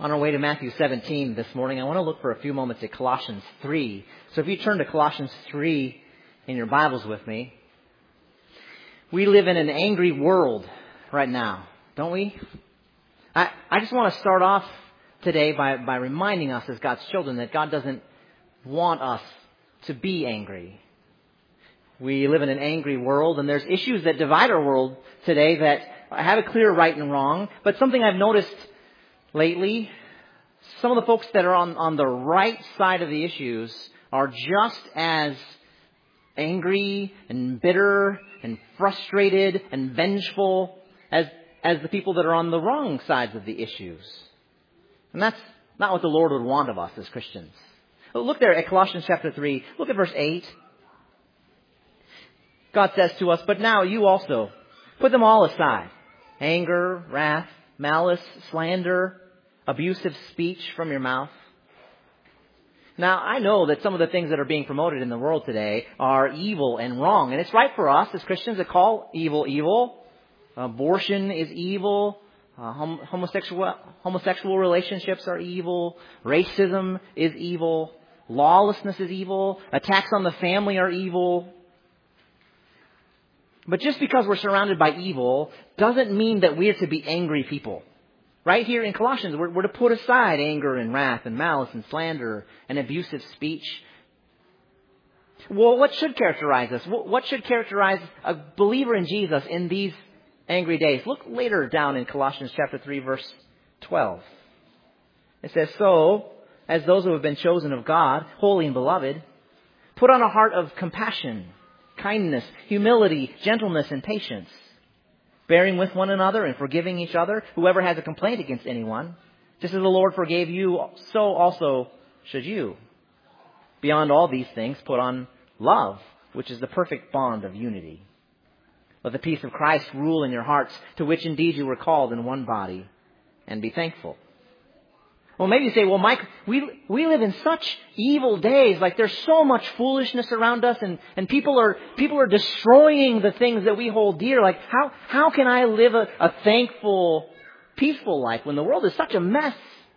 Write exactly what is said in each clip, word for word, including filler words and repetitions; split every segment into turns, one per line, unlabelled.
On our way to Matthew seventeen this morning, I want to look for a few moments at Colossians three. So if you turn to Colossians three in your Bibles with me, we live in an angry world right now, don't we? I, I just want to start off today by, by reminding us as God's children that God doesn't want us to be angry. We live in an angry world, and there's issues that divide our world today that have a clear right and wrong. But something I've noticed lately, some of the folks that are on, on the right side of the issues are just as angry and bitter and frustrated and vengeful as, as the people that are on the wrong sides of the issues. And that's not what the Lord would want of us as Christians. Look there at Colossians chapter three. Look at verse eight. God says to us, "But now you also put them all aside. Anger, wrath, malice, slander, abusive speech from your mouth." Now, I know that some of the things that are being promoted in the world today are evil and wrong. And it's right for us as Christians to call evil evil. Abortion is evil. Uh, hom- homosexual, homosexual relationships are evil. Racism is evil. Lawlessness is evil. Attacks on the family are evil. But just because we're surrounded by evil doesn't mean that we're to be angry people. Right here in Colossians, we're, we're to put aside anger and wrath and malice and slander and abusive speech. Well, what should characterize us? What should characterize a believer in Jesus in these angry days? Look later down in Colossians chapter three, verse twelve. It says, "So, as those who have been chosen of God, holy and beloved, put on a heart of compassion, kindness, humility, gentleness, and patience, bearing with one another and forgiving each other, whoever has a complaint against anyone. Just as the Lord forgave you, so also should you. Beyond all these things, put on love, which is the perfect bond of unity. Let the peace of Christ rule in your hearts, to which indeed you were called in one body, and be thankful." Well, maybe you say, well, Mike, we we live in such evil days. Like there's so much foolishness around us, and, and people are people are destroying the things that we hold dear. Like how how can I live a, a thankful, peaceful life when the world is such a mess?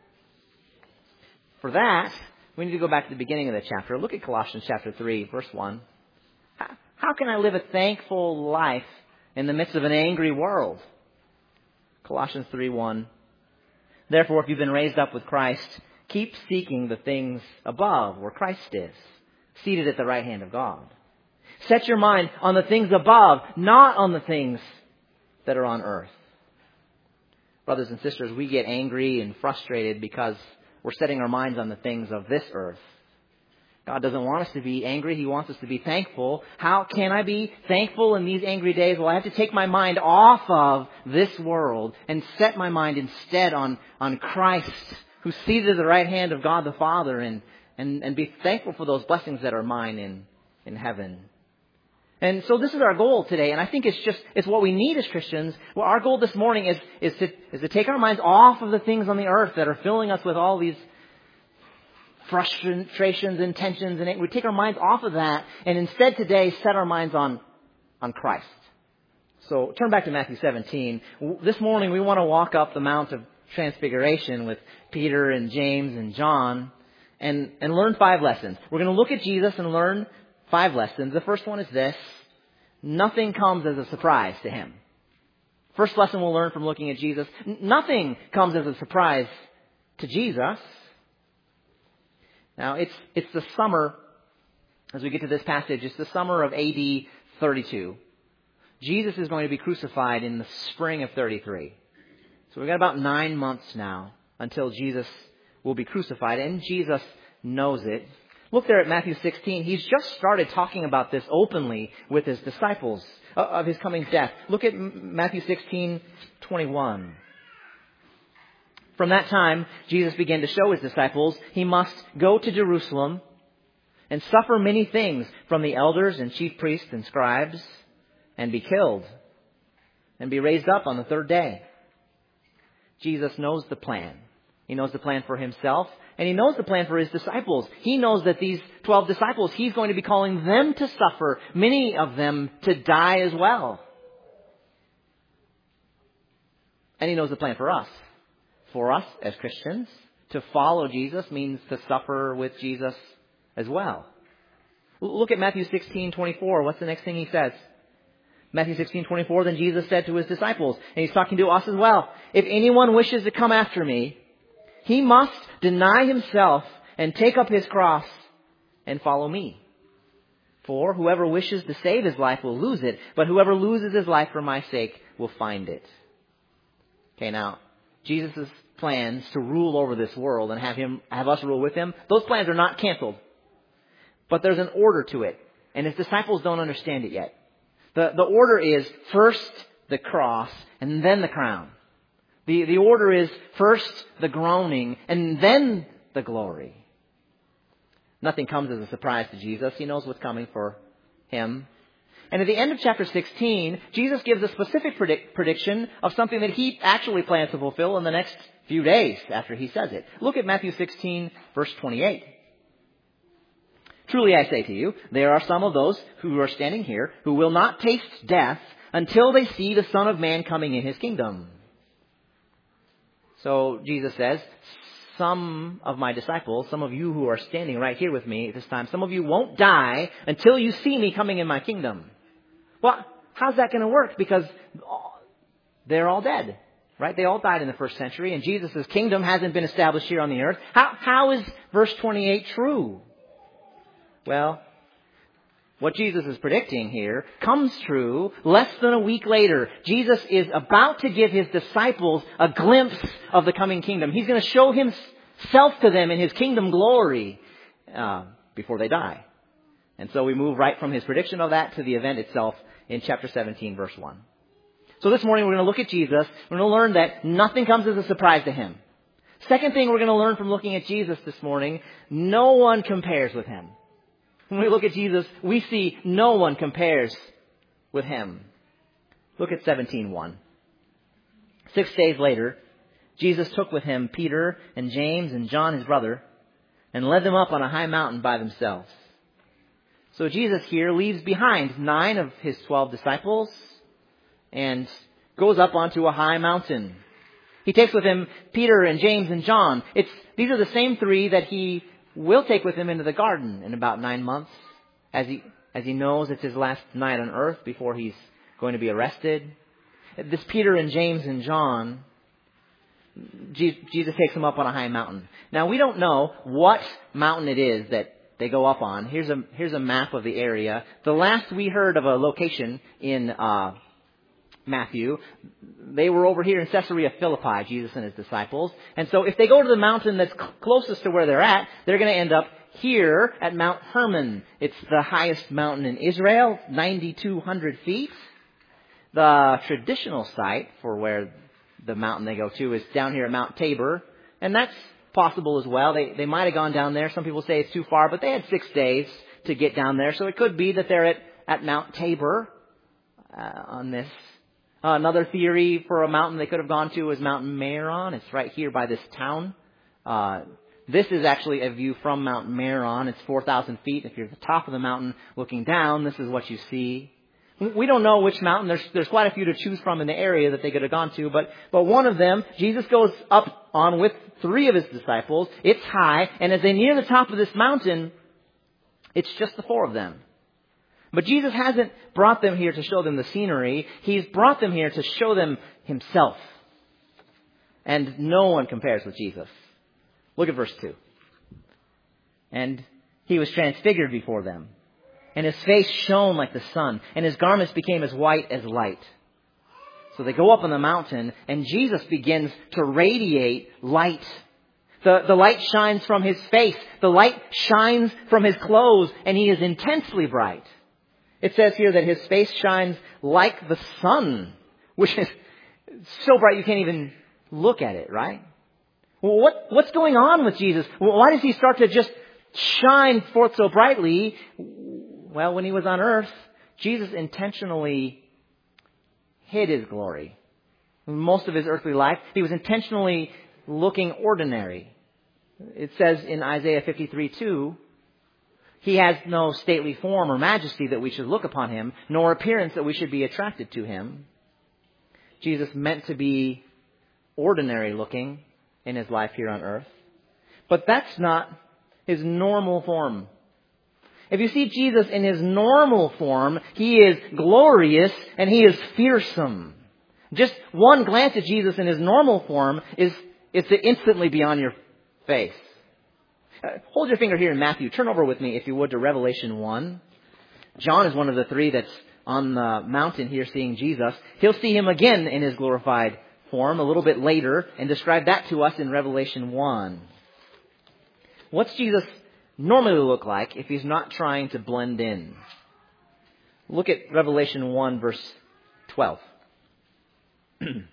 For that, we need to go back to the beginning of the chapter. Look at Colossians chapter three, verse one. How, how can I live a thankful life in the midst of an angry world? Colossians three one. "Therefore, if you've been raised up with Christ, keep seeking the things above where Christ is, seated at the right hand of God. Set your mind on the things above, not on the things that are on earth." Brothers and sisters, we get angry and frustrated because we're setting our minds on the things of this earth. God doesn't want us to be angry. He wants us to be thankful. How can I be thankful in these angry days? Well, I have to take my mind off of this world and set my mind instead on, on Christ, who's seated at the right hand of God the Father, and, and, and be thankful for those blessings that are mine in, in heaven. And so this is our goal today, and I think it's just, it's what we need as Christians. Well, our goal this morning is, is to, is to take our minds off of the things on the earth that are filling us with all these frustrations and tensions, and we take our minds off of that and instead today set our minds on, on Christ. So turn back to Matthew seventeen. This morning we want to walk up the Mount of Transfiguration with Peter and James and John and, and learn five lessons. We're going to look at Jesus and learn five lessons. The first one is this: nothing comes as a surprise to him. First lesson we'll learn from looking at Jesus: nothing comes as a surprise to Jesus. Now, it's it's the summer, as we get to this passage, it's the summer of A D thirty-two. Jesus is going to be crucified in the spring of thirty-three. So we've got about nine months now until Jesus will be crucified, and Jesus knows it. Look there at Matthew sixteen. He's just started talking about this openly with his disciples of his coming death. Look at Matthew sixteen twenty-one. "From that time, Jesus began to show his disciples he must go to Jerusalem and suffer many things from the elders and chief priests and scribes, and be killed, and be raised up on the third day." Jesus knows the plan. He knows the plan for himself, and he knows the plan for his disciples. He knows that these twelve disciples, he's going to be calling them to suffer, many of them to die as well. And he knows the plan for us. for us as Christians, to follow Jesus means to suffer with Jesus as well. Look at Matthew sixteen twenty-four. What's the next thing he says? Matthew sixteen twenty-four, then Jesus said to his disciples, and he's talking to us as well, if anyone wishes to come after me, he must deny himself and take up his cross and follow me. For whoever wishes to save his life will lose it, but whoever loses his life for my sake will find it. Okay, now, Jesus' plans to rule over this world and have him, have us rule with him, those plans are not canceled. But there's an order to it, and his disciples don't understand it yet. The, the order is first the cross and then the crown. The, the order is first the groaning and then the glory. Nothing comes as a surprise to Jesus. He knows what's coming for him. And at the end of chapter sixteen, Jesus gives a specific predict, prediction of something that he actually plans to fulfill in the next few days after he says it. Look at Matthew sixteen, verse twenty-eight. Truly I say to you, there are some of those who are standing here who will not taste death until they see the Son of Man coming in his kingdom. So Jesus says, some of my disciples, some of you who are standing right here with me at this time, some of you won't die until you see me coming in my kingdom. Well, how's that going to work? Because they're all dead, right? They all died in the first century, and Jesus' kingdom hasn't been established here on the earth. How, how is verse twenty-eight true? Well, what Jesus is predicting here comes true less than a week later. Jesus is about to give his disciples a glimpse of the coming kingdom. He's going to show himself to them in his kingdom glory uh, before they die. And so we move right from his prediction of that to the event itself in chapter seventeen, verse one. So this morning we're going to look at Jesus. We're going to learn that nothing comes as a surprise to him. Second thing we're going to learn from looking at Jesus this morning, no one compares with him. When we look at Jesus, we see no one compares with him. Look at seventeen one. Six days later, Jesus took with him Peter and James and John his brother and led them up on a high mountain by themselves. So Jesus here leaves behind nine of his twelve disciples and goes up onto a high mountain. He takes with him Peter and James and John. It's, these are the same three that he will take with him into the garden in about nine months as he, as he knows it's his last night on earth before he's going to be arrested. This Peter and James and John, Jesus takes them up on a high mountain. Now, we don't know what mountain it is that they go up on. Here's a, here's a map of the area. The last we heard of a location in uh, Matthew, they were over here in Caesarea Philippi, Jesus and his disciples. And so if they go to the mountain that's closest to where they're at, they're going to end up here at Mount Hermon. It's the highest mountain in Israel, nine thousand two hundred feet. The traditional site for where the mountain they go to is down here at Mount Tabor. And that's possible as well. They, they might have gone down there. Some people say it's too far, but they had six days to get down there. So it could be that they're at, at Mount Tabor uh, on this. Uh, another theory for a mountain they could have gone to is Mount Meron. It's right here by this town. Uh, this is actually a view from Mount Meron. It's four thousand feet. If you're at the top of the mountain looking down, this is what you see. We don't know which mountain. There's, there's quite a few to choose from in the area that they could have gone to. But, but one of them, Jesus goes up on with three of his disciples. It's high. And as they near the top of this mountain, it's just the four of them. But Jesus hasn't brought them here to show them the scenery. He's brought them here to show them himself. And no one compares with Jesus. Look at verse two. And he was transfigured before them, and his face shone like the sun, and his garments became as white as light. So they go up on the mountain, and Jesus begins to radiate light. The, the light shines from his face. The light shines from his clothes, and he is intensely bright. It says here that his face shines like the sun, which is so bright you can't even look at it, right? Well, what, what's going on with Jesus? Why does he start to just shine forth so brightly? Well, when he was on earth, Jesus intentionally hid his glory. Most of his earthly life, he was intentionally looking ordinary. It says in Isaiah fifty-three two, he has no stately form or majesty that we should look upon him, nor appearance that we should be attracted to him. Jesus meant to be ordinary looking in his life here on earth. But that's not his normal form. If you see Jesus in his normal form, he is glorious and he is fearsome. Just one glance at Jesus in his normal form is it's instantly be on your face. Uh, hold your finger here in Matthew. Turn over with me, if you would, to Revelation one. John is one of the three that's on the mountain here seeing Jesus. He'll see him again in his glorified form a little bit later and describe that to us in Revelation one. What's Jesus normally look like if he's not trying to blend in? Look at Revelation one, verse twelve. Then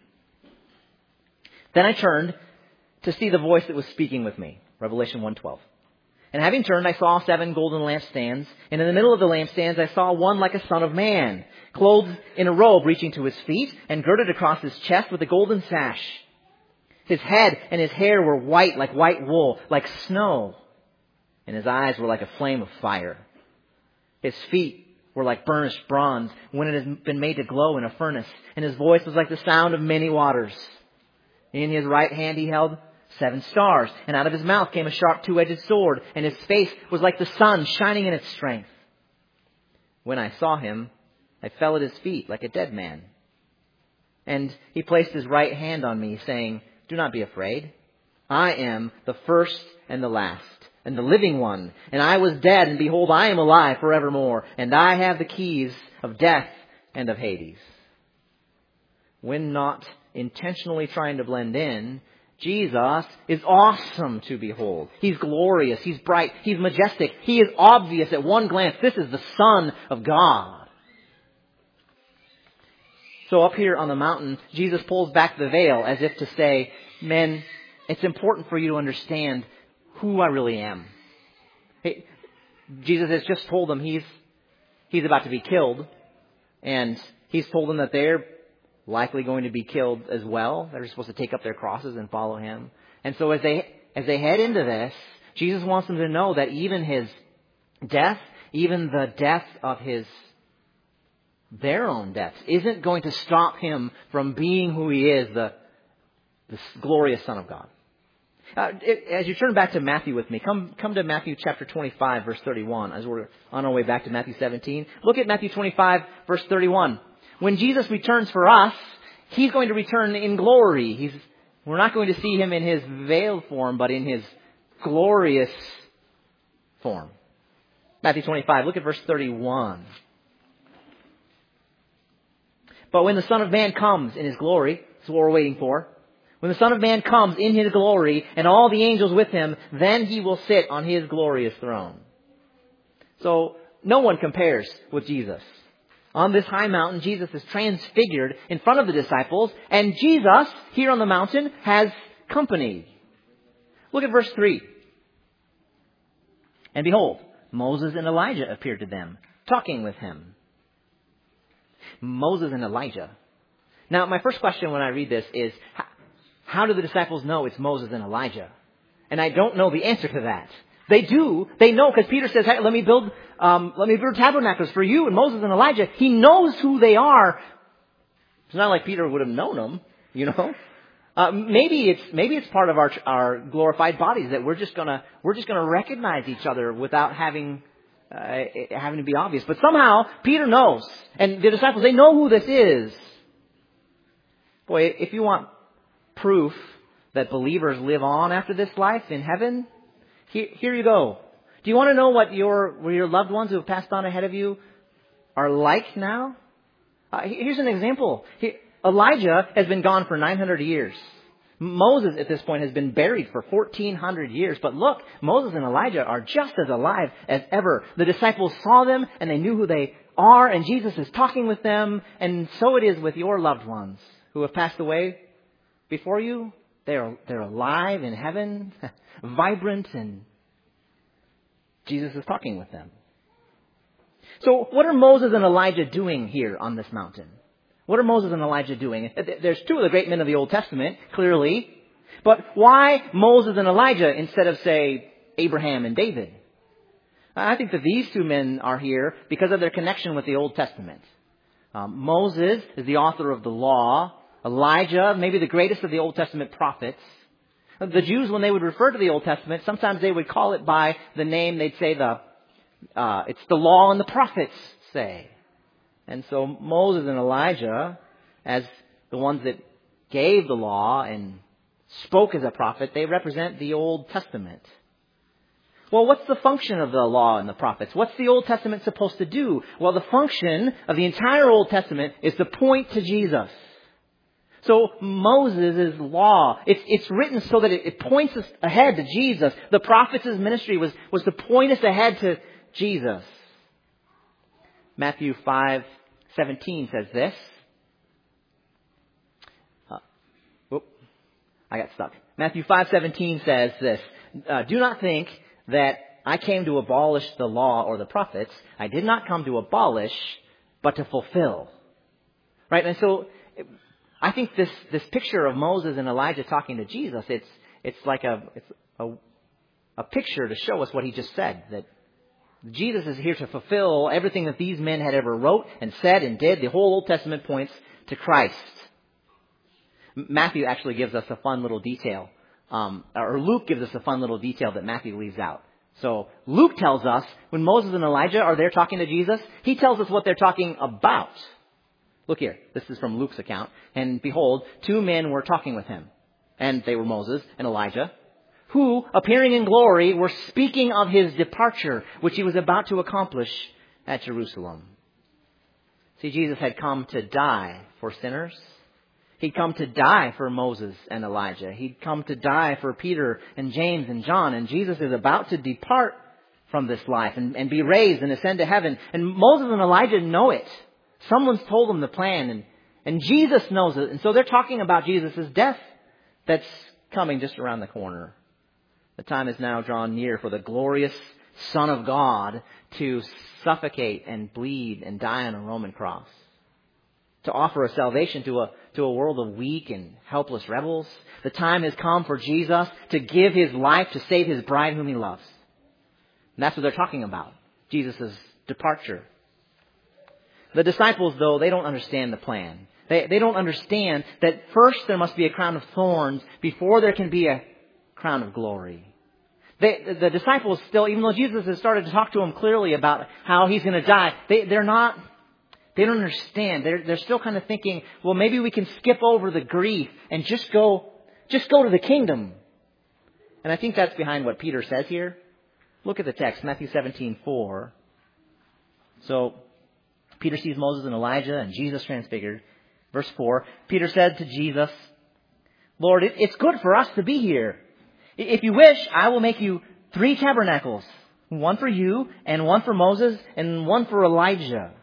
I turned to see the voice that was speaking with me. Revelation one twelve. And having turned, I saw seven golden lampstands, and in the middle of the lampstands I saw one like a son of man, clothed in a robe reaching to his feet, and girded across his chest with a golden sash. His head and his hair were white like white wool, like snow, and his eyes were like a flame of fire. His feet were like burnished bronze when it has been made to glow in a furnace, and his voice was like the sound of many waters. In his right hand he held seven stars, and out of his mouth came a sharp two-edged sword, and his face was like the sun shining in its strength. When I saw him, I fell at his feet like a dead man. And he placed his right hand on me, saying, "Do not be afraid. I am the first and the last, and the living one. And I was dead, and behold, I am alive forevermore, and I have the keys of death and of Hades." When not intentionally trying to blend in, Jesus is awesome to behold. He's glorious. He's bright. He's majestic. He is obvious at one glance. This is the Son of God. So up here on the mountain, Jesus pulls back the veil as if to say, men, it's important for you to understand who I really am. Hey, Jesus has just told them he's, he's about to be killed. And he's told them that they're likely going to be killed as well. They're supposed to take up their crosses and follow him. And so as they as they head into this, Jesus wants them to know that even his death, even the death of his their own deaths, isn't going to stop him from being who he is, the, the glorious Son of God. Uh, it, as you turn back to Matthew with me, come come to Matthew chapter twenty-five, verse thirty-one, as we're on our way back to Matthew seventeen. Look at Matthew twenty-five, verse thirty-one. When Jesus returns for us, he's going to return in glory. He's, we're not going to see him in his veiled form, but in his glorious form. Matthew twenty-five, look at verse thirty-one. But when the Son of Man comes in his glory, that's what we're waiting for. When the Son of Man comes in his glory and all the angels with him, then he will sit on his glorious throne. So no one compares with Jesus. On this high mountain, Jesus is transfigured in front of the disciples, and Jesus, here on the mountain, has company. Look at verse three. And behold, Moses and Elijah appeared to them, talking with him. Moses and Elijah. Now, my first question when I read this is, how do the disciples know it's Moses and Elijah? And I don't know the answer to that. They do. They know because Peter says, hey, let me build, um, let me build tabernacles for you and Moses and Elijah. He knows who they are. It's not like Peter would have known them, you know. Uh, maybe it's maybe it's part of our our glorified bodies that we're just gonna we're just gonna recognize each other without having uh, having to be obvious. But somehow Peter knows, and the disciples, they know who this is. Boy, if you want proof that believers live on after this life in heaven, Here, here you go. Do you want to know what your what your loved ones who have passed on ahead of you are like now? Uh, here's an example. He, Elijah has been gone for nine hundred years. Moses at this point has been buried for fourteen hundred years. But look, Moses and Elijah are just as alive as ever. The disciples saw them and they knew who they are, and Jesus is talking with them. And so it is with your loved ones who have passed away before you. They're, they're alive in heaven, vibrant, and Jesus is talking with them. So what are Moses and Elijah doing here on this mountain? What are Moses and Elijah doing? There's two of the great men of the Old Testament, clearly. But why Moses and Elijah instead of, say, Abraham and David? I think that these two men are here because of their connection with the Old Testament. Um, Moses is the author of the law. Elijah, maybe the greatest of the Old Testament prophets. The Jews, when they would refer to the Old Testament, sometimes they would call it by the name. They'd say the uh, it's the law and the prophets say. And so Moses and Elijah, as the ones that gave the law and spoke as a prophet, they represent the Old Testament. Well, what's the function of the law and the prophets? What's the Old Testament supposed to do? Well, the function of the entire Old Testament is to point to Jesus. So Moses' law, it's, it's written so that it, it points us ahead to Jesus. The prophets' ministry was, was to point us ahead to Jesus. Matthew five seventeen says this. Uh, whoop, I got stuck. Matthew five seventeen says this. Uh, Do not think that I came to abolish the law or the prophets. I did not come to abolish, but to fulfill. Right? And so I think this, this picture of Moses and Elijah talking to Jesus, it's it's like a it's a, a picture to show us what he just said, that Jesus is here to fulfill everything that these men had ever wrote and said and did. The whole Old Testament points to Christ. Matthew actually gives us a fun little detail. Um, or Luke gives us a fun little detail that Matthew leaves out. So Luke tells us when Moses and Elijah are there talking to Jesus, he tells us what they're talking about. Look here. This is from Luke's account. And behold, two men were talking with him. And they were Moses and Elijah, who, appearing in glory, were speaking of his departure, which he was about to accomplish at Jerusalem. See, Jesus had come to die for sinners. He'd come to die for Moses and Elijah. He'd come to die for Peter and James and John. And Jesus is about to depart from this life and, and be raised and ascend to heaven. And Moses and Elijah know it. Someone's told them the plan. And, and Jesus knows it. And so they're talking about Jesus' death that's coming just around the corner. The time is now drawn near for the glorious Son of God to suffocate and bleed and die on a Roman cross. To offer a salvation to a to a world of weak and helpless rebels. The time has come for Jesus to give his life to save his bride whom he loves. And that's what they're talking about. Jesus' departure. The disciples, though, they don't understand the plan. They, they don't understand that first there must be a crown of thorns before there can be a crown of glory. They, the disciples still, even though Jesus has started to talk to them clearly about how he's going to die, they, they're not... They don't understand. They're, they're still kind of thinking, well, maybe we can skip over the grief and just go, just go to the kingdom. And I think that's behind what Peter says here. Look at the text, Matthew seventeen four. So Peter sees Moses and Elijah and Jesus transfigured. Verse four, Peter said to Jesus, Lord, it, it's good for us to be here. If you wish, I will make you three tabernacles. One for you and one for Moses and one for Elijah.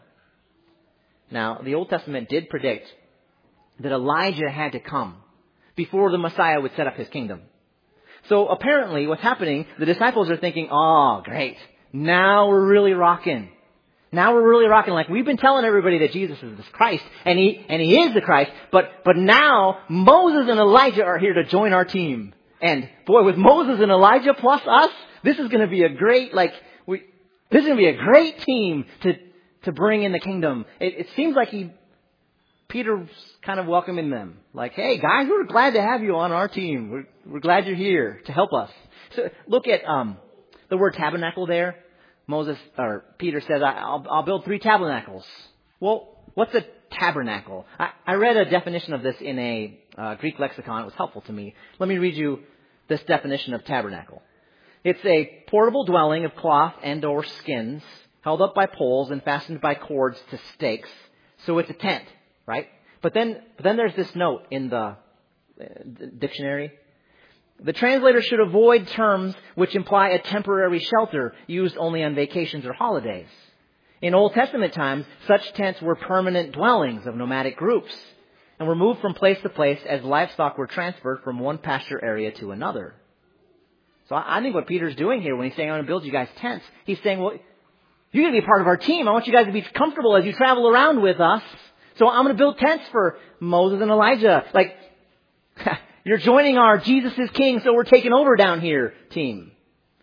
Now, the Old Testament did predict that Elijah had to come before the Messiah would set up his kingdom. So apparently what's happening, the disciples are thinking, oh, great. Now we're really rocking. Now we're really rocking. Like we've been telling everybody that Jesus is the Christ, and he and he is the Christ. But but now Moses and Elijah are here to join our team. And boy, with Moses and Elijah plus us, this is going to be a great like we. This is going to be a great team to. to bring in the kingdom. It, it seems like he, Peter's kind of welcoming them. Like, hey, guys, we're glad to have you on our team. We're, we're glad you're here to help us. So look at um, the word tabernacle there. Moses, or Peter says, I'll, I'll build three tabernacles. Well, what's a tabernacle? I, I read a definition of this in a uh, Greek lexicon. It was helpful to me. Let me read you this definition of tabernacle. It's a portable dwelling of cloth and or skins, held up by poles and fastened by cords to stakes. So it's a tent, right? But then, but then there's this note in the dictionary. The translator should avoid terms which imply a temporary shelter used only on vacations or holidays. In Old Testament times, such tents were permanent dwellings of nomadic groups and were moved from place to place as livestock were transferred from one pasture area to another. So I think what Peter's doing here when he's saying, I'm going to build you guys tents, he's saying, well, you're going to be part of our team. I want you guys to be comfortable as you travel around with us. So I'm going to build tents for Moses and Elijah. Like, you're joining our Jesus is King, so we're taking over down here team.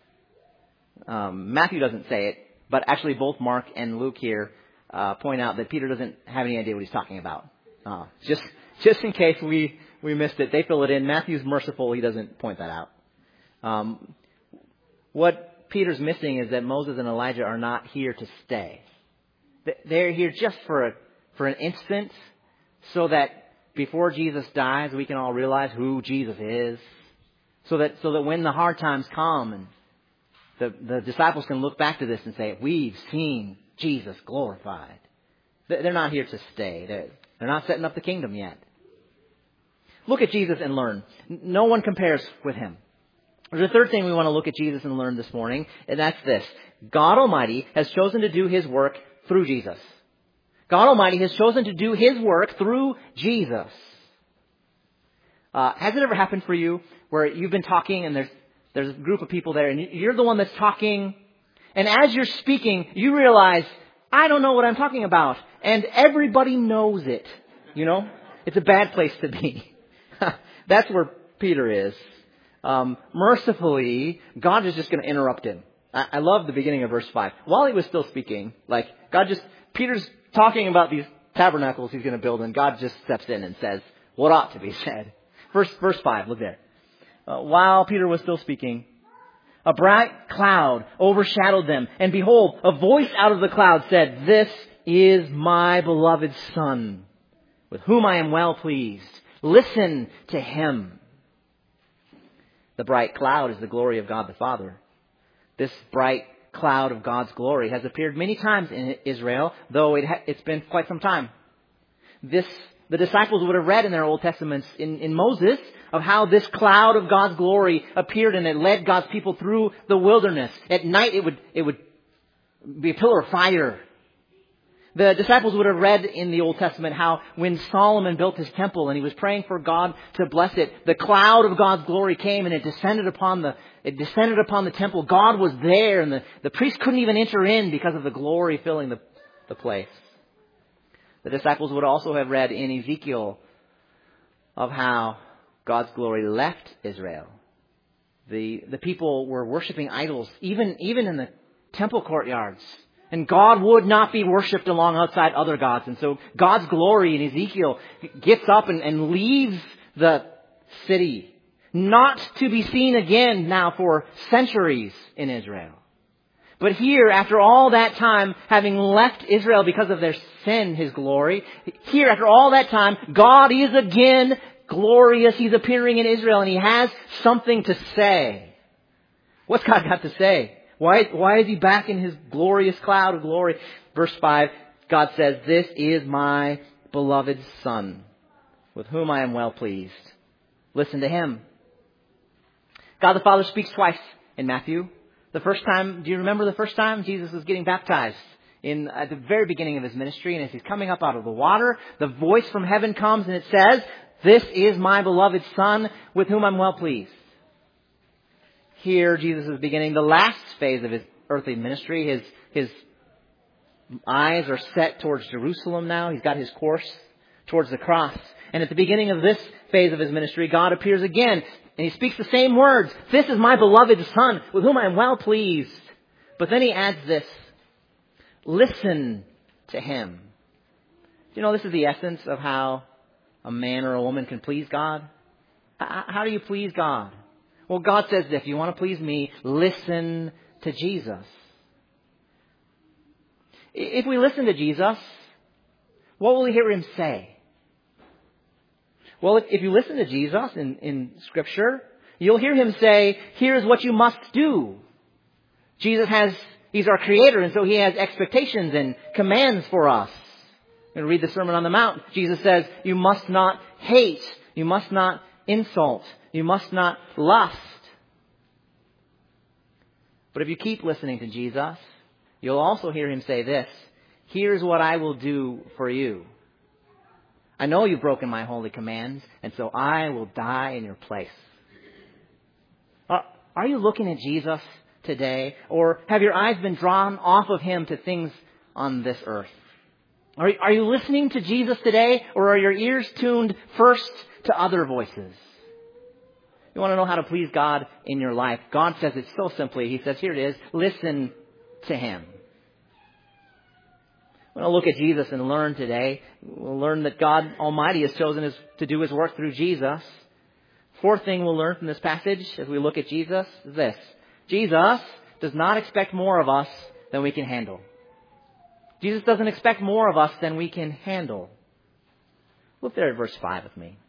Um, Matthew doesn't say it, but actually both Mark and Luke here uh, point out that Peter doesn't have any idea what he's talking about. Uh, just just in case we, we missed it. They fill it in. Matthew's merciful. He doesn't point that out. Um, what Peter's missing is that Moses and Elijah are not here to stay. They're here just for a, for an instant, so that before Jesus dies, we can all realize who Jesus is. So that so that when the hard times come and the, the disciples can look back to this and say, we've seen Jesus glorified. They're not here to stay. They're, they're not setting up the kingdom yet. Look at Jesus and learn. No one compares with him. There's a third thing we want to look at Jesus and learn this morning, and that's this. God Almighty has chosen to do his work through Jesus. God Almighty has chosen to do his work through Jesus. Uh, has it ever happened for you where you've been talking and there's there's a group of people there and you're the one that's talking, and as you're speaking, you realize, I don't know what I'm talking about, and everybody knows it. You know? It's a bad place to be. That's where Peter is. Um, mercifully, God is just going to interrupt him. I, I love the beginning of verse five. While he was still speaking, like, God just, Peter's talking about these tabernacles he's going to build, and God just steps in and says what ought to be said. Verse, verse five, look there. Uh, while Peter was still speaking, a bright cloud overshadowed them, and behold, a voice out of the cloud said, "This is my beloved Son, with whom I am well pleased. Listen to him." The bright cloud is the glory of God the Father. This bright cloud of God's glory has appeared many times in Israel, though it ha- it's been quite some time. This, the disciples would have read in their Old Testaments in, in Moses of how this cloud of God's glory appeared and it led God's people through the wilderness. At night it would, it would be a pillar of fire. The disciples would have read in the Old Testament how when Solomon built his temple and he was praying for God to bless it, the cloud of God's glory came and it descended upon the it descended upon the temple. God was there, and the, the priest couldn't even enter in because of the glory filling the, the place. The disciples would also have read in Ezekiel of how God's glory left Israel. The the people were worshiping idols, even even in the temple courtyards. And God would not be worshipped along outside other gods. And so God's glory in Ezekiel gets up and, and leaves the city, not to be seen again now for centuries in Israel. But here, after all that time, having left Israel because of their sin, his glory, here, after all that time, God is again glorious. He's appearing in Israel, and he has something to say. What's God got to say? Why, why is he back in his glorious cloud of glory? Verse five, God says, "This is my beloved Son, with whom I am well pleased. Listen to him." God the Father speaks twice in Matthew. The first time, do you remember the first time Jesus was getting baptized? In at the very beginning of his ministry, and as he's coming up out of the water, the voice from heaven comes and it says, "This is my beloved Son, with whom I'm well pleased." Here, Jesus is beginning the last phase of his earthly ministry. His, his eyes are set towards Jerusalem now. He's got his course towards the cross. And at the beginning of this phase of his ministry, God appears again. And he speaks the same words. "This is my beloved Son, with whom I am well pleased." But then he adds this. Listen to him. Do you know this is the essence of how a man or a woman can please God? How do you please God? Well, God says that if you want to please me, listen to Jesus. If we listen to Jesus, what will we hear him say? Well, if, if you listen to Jesus in, in Scripture, you'll hear him say, here's what you must do. Jesus has, he's our creator, and so he has expectations and commands for us. We're going to read the Sermon on the Mount. Jesus says, you must not hate. You must not insult. You must not lust. But if you keep listening to Jesus, you'll also hear him say this. Here's what I will do for you. I know you've broken my holy commands, and so I will die in your place. Are, are you looking at Jesus today? Or have your eyes been drawn off of him to things on this earth? Are, are you listening to Jesus today? Or are your ears tuned first to other voices? You want to know how to please God in your life? God says it so simply. He says, here it is. Listen to him. We're going to look at Jesus and learn today. We'll learn that God Almighty has chosen his, to do his work through Jesus. Fourth thing we'll learn from this passage as we look at Jesus is this. Jesus does not expect more of us than we can handle. Jesus doesn't expect more of us than we can handle. Look there at verse five with me.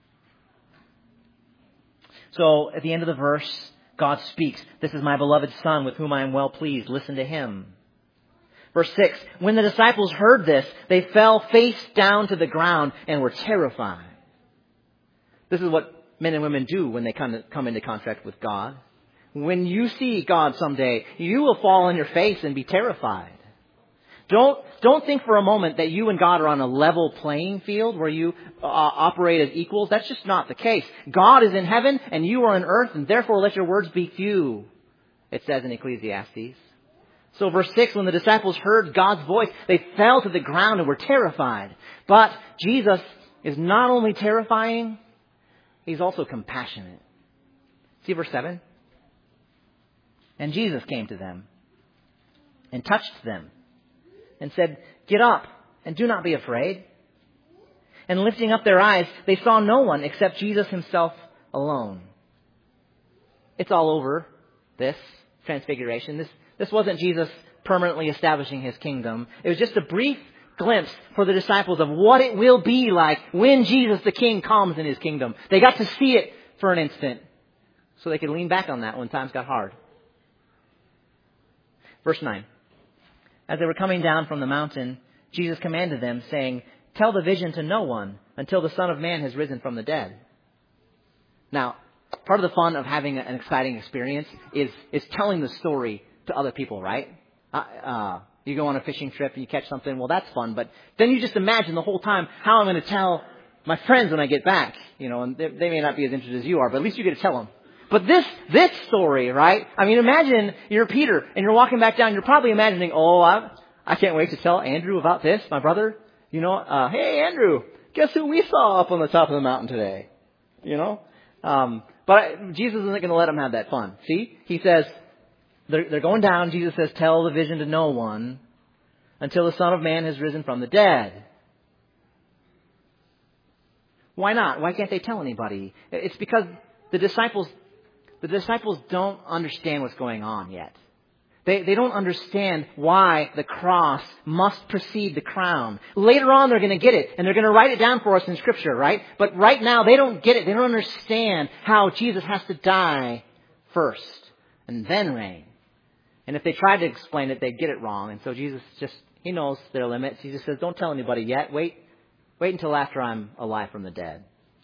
So at the end of the verse, God speaks. This is my beloved Son with whom I am well pleased. Listen to him. Verse six, when the disciples heard this, they fell face down to the ground and were terrified. This is what men and women do when they come, to, come into contact with God. When you see God someday, you will fall on your face and be terrified. Don't, don't think for a moment that you and God are on a level playing field where you uh, operate as equals. That's just not the case. God is in heaven and you are on earth, and therefore let your words be few, it says in Ecclesiastes. So verse six, when the disciples heard God's voice, they fell to the ground and were terrified. But Jesus is not only terrifying, he's also compassionate. See verse seven? And Jesus came to them and touched them and said, get up and do not be afraid. And lifting up their eyes, they saw no one except Jesus himself alone. It's all over, this transfiguration. This, this wasn't Jesus permanently establishing his kingdom. It was just a brief glimpse for the disciples of what it will be like when Jesus the King comes in his kingdom. They got to see it for an instant so they could lean back on that when times got hard. Verse nine. As they were coming down from the mountain, Jesus commanded them, saying, tell the vision to no one until the Son of Man has risen from the dead. Now, part of the fun of having an exciting experience is, is telling the story to other people, right? Uh, uh, you go on a fishing trip and you catch something. Well, that's fun. But then you just imagine the whole time how I'm going to tell my friends when I get back. You know, and they, they may not be as interested as you are, but at least you get to tell them. But this, this story, right? I mean, imagine you're Peter and you're walking back down. You're probably imagining, oh, I, I can't wait to tell Andrew about this, my brother. You know, uh, hey, Andrew, guess who we saw up on the top of the mountain today? You know? Um, but Jesus isn't going to let them have that fun. See? He says, they're, they're going down. Jesus says, tell the vision to no one until the Son of Man has risen from the dead. Why not? Why can't they tell anybody? It's because the disciples... The disciples don't understand what's going on yet. They, they don't understand why the cross must precede the crown. Later on, they're going to get it, and they're going to write it down for us in Scripture, right? But right now, they don't get it. They don't understand how Jesus has to die first and then reign. And if they tried to explain it, they'd get it wrong. And so Jesus just, he knows their limits. He just says, don't tell anybody yet. Wait, wait until after I'm alive from the dead.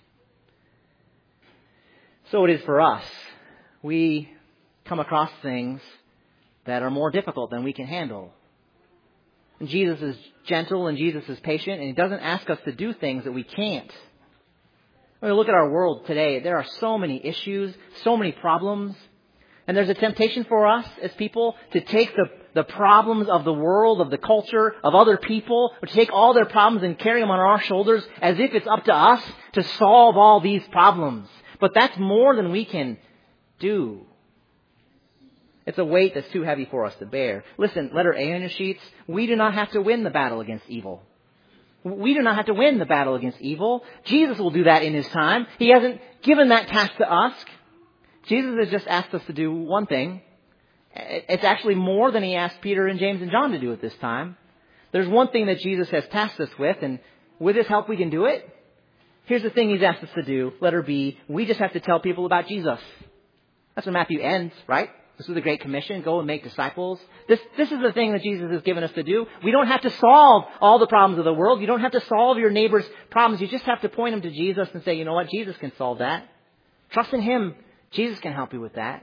So it is for us. We come across things that are more difficult than we can handle. And Jesus is gentle and Jesus is patient, and he doesn't ask us to do things that we can't. When we look at our world today, there are so many issues, so many problems. And there's a temptation for us as people to take the, the problems of the world, of the culture, of other people, or to take all their problems and carry them on our shoulders as if it's up to us to solve all these problems. But that's more than we can do. It's a weight that's too heavy for us to bear. Listen, letter A on your sheets. We do not have to win the battle against evil. We do not have to win the battle against evil. Jesus will do that in his time. He hasn't given that task to us. Jesus has just asked us to do one thing. It's actually more than he asked Peter and James and John to do at this time. There's one thing that Jesus has tasked us with, and with his help we can do it. Here's the thing he's asked us to do. Letter B. We just have to tell people about Jesus. That's when Matthew ends, right? This is the Great Commission. Go and make disciples. This, this is the thing that Jesus has given us to do. We don't have to solve all the problems of the world. You don't have to solve your neighbor's problems. You just have to point them to Jesus and say, you know what? Jesus can solve that. Trust in him. Jesus can help you with that.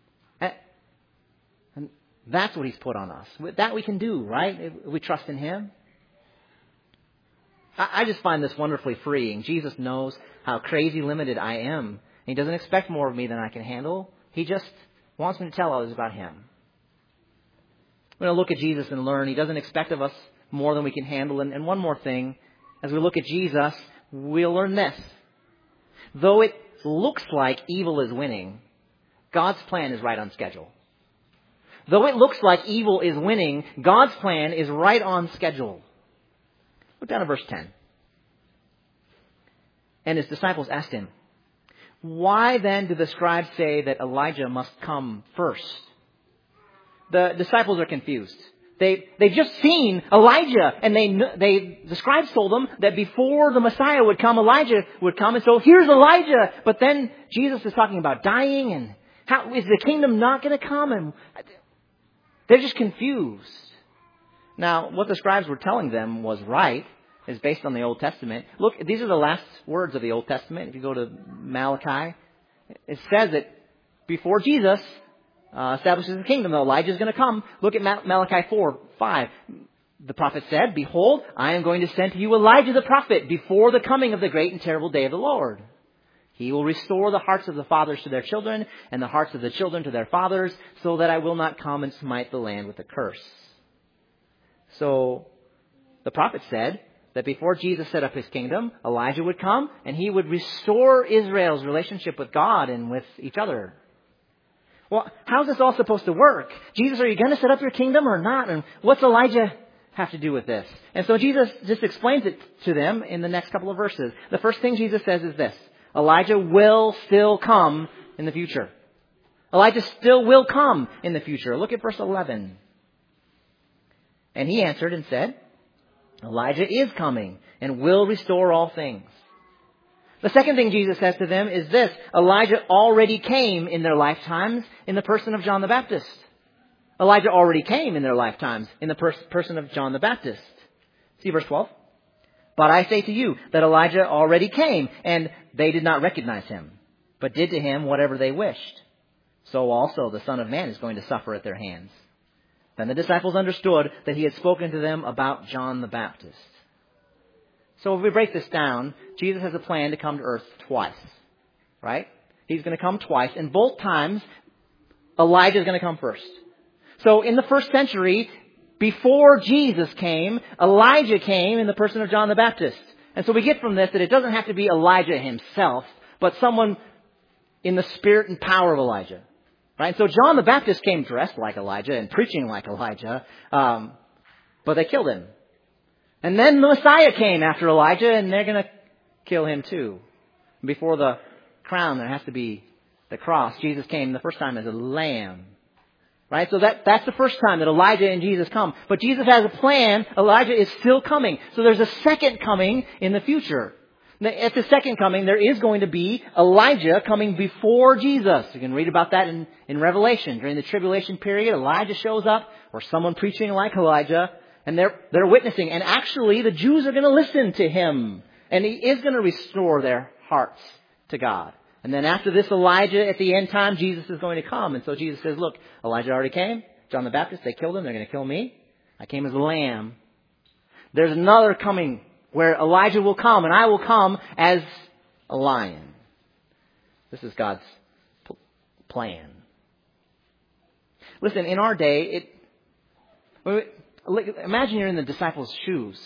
And that's what he's put on us. That we can do, right? If we trust in him. I just find this wonderfully freeing. Jesus knows how crazy limited I am. He doesn't expect more of me than I can handle. He just wants me to tell others about him. We're going to look at Jesus and learn. He doesn't expect of us more than we can handle. And, and one more thing, as we look at Jesus, we'll learn this. Though it looks like evil is winning, God's plan is right on schedule. Though it looks like evil is winning, God's plan is right on schedule. Look down at verse ten. And his disciples asked him, "Why then do the scribes say that Elijah must come first?" The disciples are confused. They, they've just seen Elijah, and they, they, the scribes told them that before the Messiah would come, Elijah would come, and so here's Elijah. But then Jesus is talking about dying, and how is the kingdom not going to come? And they're just confused. Now, what the scribes were telling them was right, is based on the Old Testament. Look, these are the last words of the Old Testament. If you go to Malachi, it says that before Jesus uh, establishes the kingdom, Elijah is going to come. Look at Malachi four, five. The prophet said, "Behold, I am going to send to you Elijah the prophet before the coming of the great and terrible day of the Lord. He will restore the hearts of the fathers to their children and the hearts of the children to their fathers, so that I will not come and smite the land with a curse." So the prophet said that before Jesus set up his kingdom, Elijah would come and he would restore Israel's relationship with God and with each other. Well, how's this all supposed to work? Jesus, are you going to set up your kingdom or not? And what's Elijah have to do with this? And so Jesus just explains it to them in the next couple of verses. The first thing Jesus says is this: Elijah will still come in the future. Elijah still will come in the future. Look at verse eleven. And he answered and said, "Elijah is coming and will restore all things." The second thing Jesus says to them is this: Elijah already came in their lifetimes in the person of John the Baptist. Elijah already came in their lifetimes in the pers- person of John the Baptist. See verse twelve. "But I say to you that Elijah already came, and they did not recognize him, but did to him whatever they wished. So also the Son of Man is going to suffer at their hands." Then the disciples understood that he had spoken to them about John the Baptist. So if we break this down, Jesus has a plan to come to earth twice, right? He's going to come twice, and both times Elijah is going to come first. So in the first century, before Jesus came, Elijah came in the person of John the Baptist. And so we get from this that it doesn't have to be Elijah himself, but someone in the spirit and power of Elijah. Right? So John the Baptist came dressed like Elijah and preaching like Elijah, um, but they killed him. And then the Messiah came after Elijah, and they're going to kill him too. Before the crown, there has to be the cross. Jesus came the first time as a lamb. Right? So that, that's the first time that Elijah and Jesus come. But Jesus has a plan. Elijah is still coming. So there's a second coming in the future. At the second coming, there is going to be Elijah coming before Jesus. You can read about that in, in Revelation. During the tribulation period, Elijah shows up, or someone preaching like Elijah, and they're, they're witnessing. And actually, the Jews are going to listen to him. And he is going to restore their hearts to God. And then after this Elijah, at the end time, Jesus is going to come. And so Jesus says, look, Elijah already came. John the Baptist, they killed him. They're going to kill me. I came as a lamb. There's another coming where Elijah will come, and I will come as a lion. This is God's p- plan. Listen, in our day, it imagine you're in the disciples' shoes.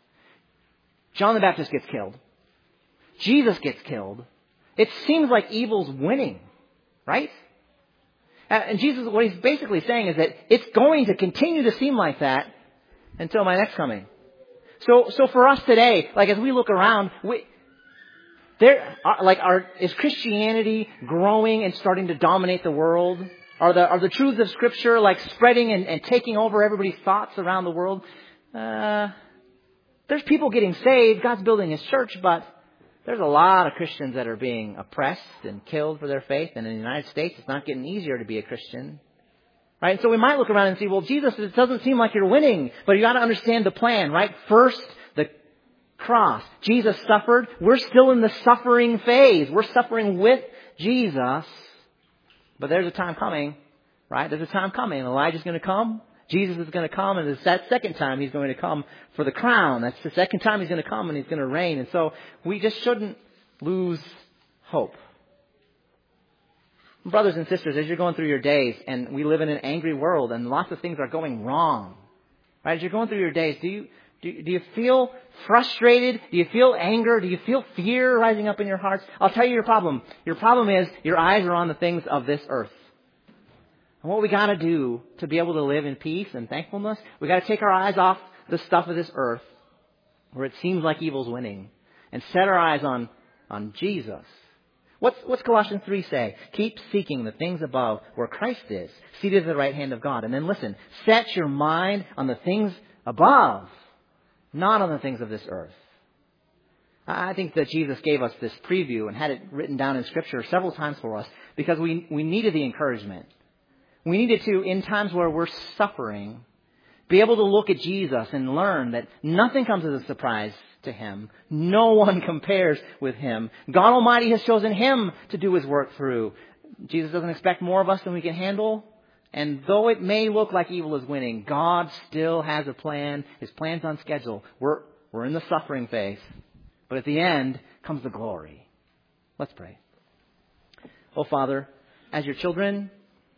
John the Baptist gets killed. Jesus gets killed. It seems like evil's winning, right? And Jesus, what he's basically saying is that it's going to continue to seem like that until my next coming. So, so for us today, like as we look around, we, there, are, like, are is Christianity growing and starting to dominate the world? Are the are the truths of Scripture like spreading and, and taking over everybody's thoughts around the world? Uh, there's people getting saved. God's building His church, but there's a lot of Christians that are being oppressed and killed for their faith. And in the United States, it's not getting easier to be a Christian. Right? So we might look around and see, well, Jesus, it doesn't seem like you're winning. But you got to understand the plan, right? First, the cross. Jesus suffered. We're still in the suffering phase. We're suffering with Jesus. But there's a time coming, right? There's a time coming. Elijah's going to come. Jesus is going to come. And it's that second time he's going to come for the crown. That's the second time he's going to come and he's going to reign. And so we just shouldn't lose hope. Brothers and sisters, as you're going through your days, and we live in an angry world, and lots of things are going wrong, right? As you're going through your days, do you do, do you feel frustrated? Do you feel anger? Do you feel fear rising up in your hearts? I'll tell you your problem. Your problem is your eyes are on the things of this earth. And what we got to do to be able to live in peace and thankfulness, we got to take our eyes off the stuff of this earth. where it seems like evil's winning, and set our eyes on, on Jesus. What's, what's Colossians three say? Keep seeking the things above where Christ is, seated at the right hand of God. And then listen, set your mind on the things above, not on the things of this earth. I think that Jesus gave us this preview and had it written down in Scripture several times for us because we, we needed the encouragement. We needed to, in times where we're suffering, be able to look at Jesus and learn that nothing comes as a surprise to Him. No one compares with Him. God Almighty has chosen Him to do His work through. Jesus doesn't expect more of us than we can handle. And though it may look like evil is winning, God still has a plan. His plan's on schedule. We're, we're in the suffering phase. But at the end comes the glory. Let's pray. Oh, Father, as your children,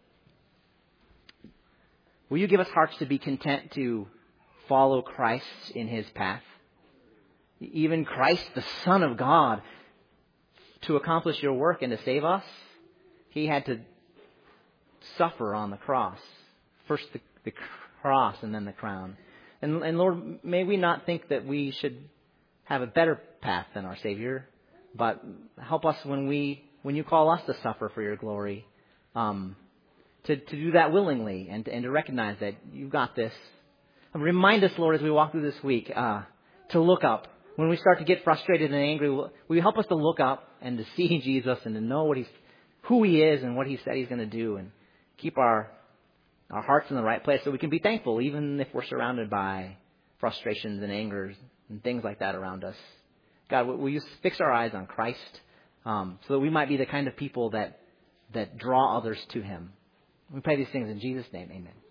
will you give us hearts to be content to follow Christ in His path? Even Christ, the Son of God, to accomplish your work and to save us, He had to suffer on the cross. First the, the cross and then the crown. And, and Lord, may we not think that we should have a better path than our Savior, but help us when we when you call us to suffer for your glory, um, to, to do that willingly and to, and to recognize that you've got this. And remind us, Lord, as we walk through this week, uh, to look up. When we start to get frustrated and angry, will you help us to look up and to see Jesus and to know what he's, who He is and what He said He's going to do, and keep our our hearts in the right place so we can be thankful even if we're surrounded by frustrations and angers and things like that around us. God, will you fix our eyes on Christ um, so that we might be the kind of people that that draw others to Him. We pray these things in Jesus' name. Amen.